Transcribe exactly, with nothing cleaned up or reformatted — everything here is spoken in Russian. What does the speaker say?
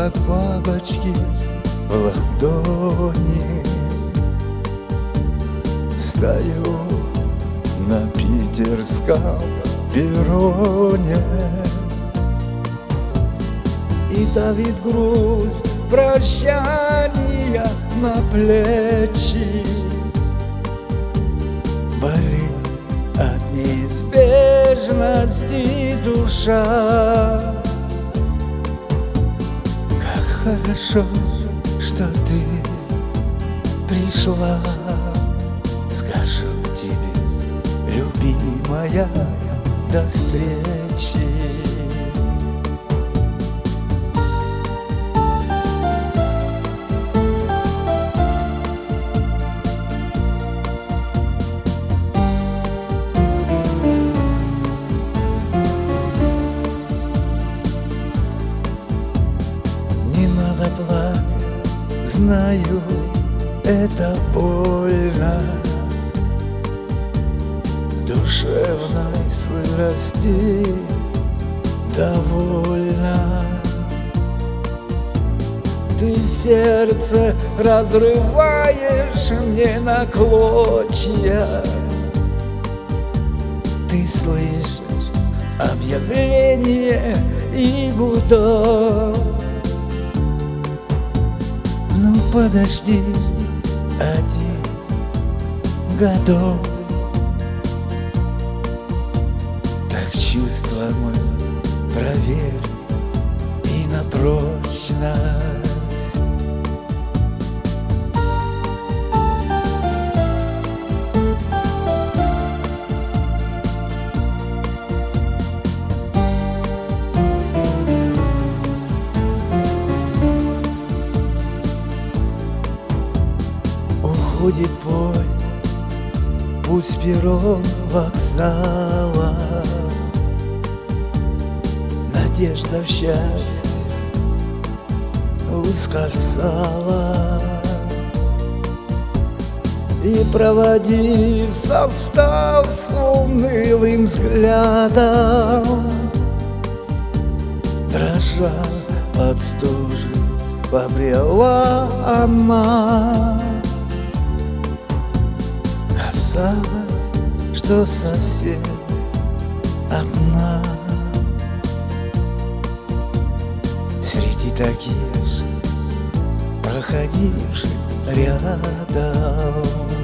как бабочки в ладони. Стою на питерском перроне, и давит груз прощания на плечи. Болит от неизбежности душа. Как хорошо, что ты пришла. Скажу тебе, любимая, до встречи. Не надо плакать, знаю, это больно. Душевной сырости довольно. Ты сердце разрываешь мне на клочья. Ты слышишь объявление и гудок. Ну подожди один годок. Так чувства мы проверь и на прочность. Уходит поезд, пусть перрон вокзала. Надежда в счастье ускользала. И проводив состав унылым взглядом, дрожа от стужи, побрела она. Казалось, что совсем одна. Среди таких же, проходивших рядом.